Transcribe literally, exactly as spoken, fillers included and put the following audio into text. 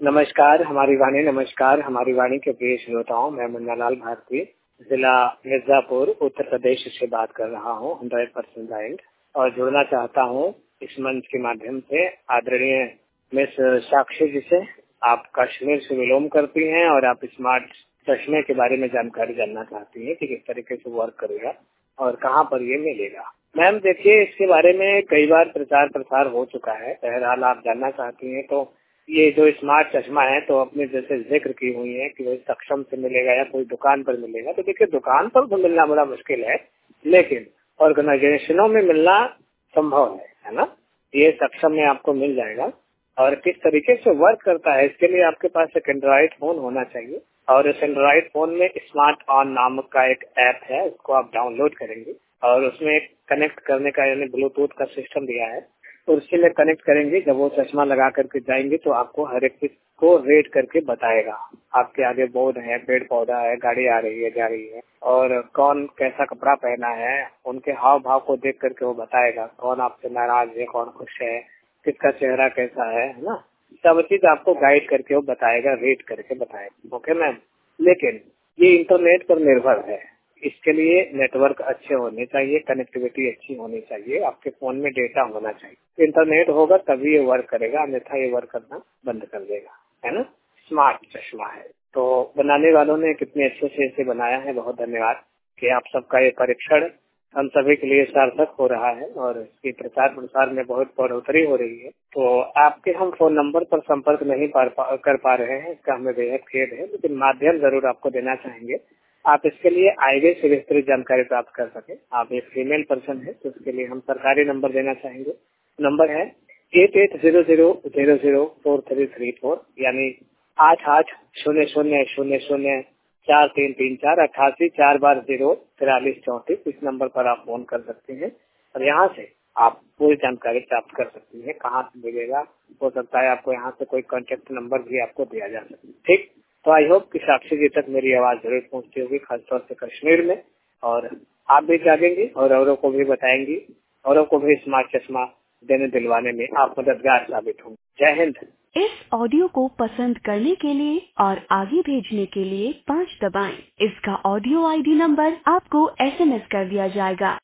नमस्कार हमारी वाणी नमस्कार हमारी वाणी के प्रिय श्रोताओं, मैं मुन्नालाल भारती जिला मिर्जापुर उत्तर प्रदेश से बात कर रहा हूँ हंड्रेड परसेंट ब्लाइंड और जुड़ना चाहता हूँ इस मंच के माध्यम से आदरणीय मिस साक्षी जी से। आप कश्मीर से बिलोंग करती हैं और आप स्मार्ट चश्मे के बारे में जानकारी जानना चाहती हैं कि किस तरीके से वर्क करेगा और कहाँ पर ये मिलेगा। मैम देखिए, इसके बारे में कई बार प्रचार प्रसार हो चुका है। बहरहाल आप जानना चाहती हैं तो ये जो स्मार्ट चश्मा है तो अपने जैसे जिक्र की हुई है कि वो सक्षम से मिलेगा या कोई दुकान पर मिलेगा, तो देखिए दुकान पर तो मिलना बड़ा मुश्किल है, लेकिन ऑर्गेनाइजेशनों में मिलना संभव है, है ना। ये सक्षम में आपको मिल जाएगा। और किस तरीके से वर्क करता है, इसके लिए आपके पास एक एंड्रॉइड फोन होना चाहिए और इस एंड्रॉइड फोन में स्मार्ट ऑन नामक का एक ऐप है, उसको आप डाउनलोड करेंगे और उसमें कनेक्ट करने का यानी ब्लूटूथ का सिस्टम दिया है, तो उससे में कनेक्ट करेंगे। जब वो चश्मा लगा करके जाएंगे तो आपको हर एक चीज को रेट करके बताएगा। आपके आगे बोर्ड है, पेड़ पौधा है, गाड़ी आ रही है जा रही है और कौन कैसा कपड़ा पहना है, उनके हाव भाव को देख करके वो बताएगा कौन आपसे नाराज है, कौन खुश है, किसका चेहरा कैसा है, है ना। सब चीज आपको गाइड करके वो बताएगा, रेट करके बताएगा। ओके मैम, लेकिन ये इंटरनेट पर निर्भर है। इसके लिए नेटवर्क अच्छे होने चाहिए, कनेक्टिविटी अच्छी होनी चाहिए, आपके फोन में डेटा होना चाहिए। इंटरनेट होगा तभी ये वर्क करेगा, अन्यथा ये वर्क करना बंद कर देगा, है ना। स्मार्ट चश्मा है तो बनाने वालों ने कितने अच्छे से इसे बनाया है। बहुत धन्यवाद कि आप सबका ये परीक्षण हम सभी के लिए सार्थक हो रहा है और इसके प्रचार प्रसार में बहुत बढ़ोतरी हो रही है। तो आपके हम फोन नंबर पर संपर्क नहीं पा, कर पा रहे हैं, इसका हमें बेहद खेद है, लेकिन माध्यम जरूर आपको देना चाहेंगे। आप इसके लिए आगे से विस्तृत जानकारी प्राप्त कर सके। आप एक फीमेल पर्सन है तो इसके लिए हम सरकारी नंबर देना चाहेंगे। नंबर है eight eight zero zero zero zero four three three four यानी आठ आठ शून्य शून्य शून्य शून्य चार तीन तीन चार अट्ठासी चार बार जीरो तिरालीस चौंतीस। इस नंबर पर आप फोन कर सकते हैं और यहाँ से आप पूरी जानकारी प्राप्त कर सकती हैं। कहाँ से मिलेगा, हो सकता है आपको यहाँ से कोई कॉन्टेक्ट नंबर भी आपको दिया जा सके। ठीक, तो आई होप कि साक्षी जी तक मेरी आवाज जरूर पहुंचती होगी, खासतौर से कश्मीर में, और आप भी जागेंगी और औरों को भी बताएंगी, औरों को भी स्मार्ट चश्मा देने दिलवाने में आप मददगार साबित होंगे। जय हिंद। इस ऑडियो को पसंद करने के लिए और आगे भेजने के लिए पाँच दबाएं। इसका ऑडियो आईडी नंबर आपको एसएमएस कर दिया जाएगा।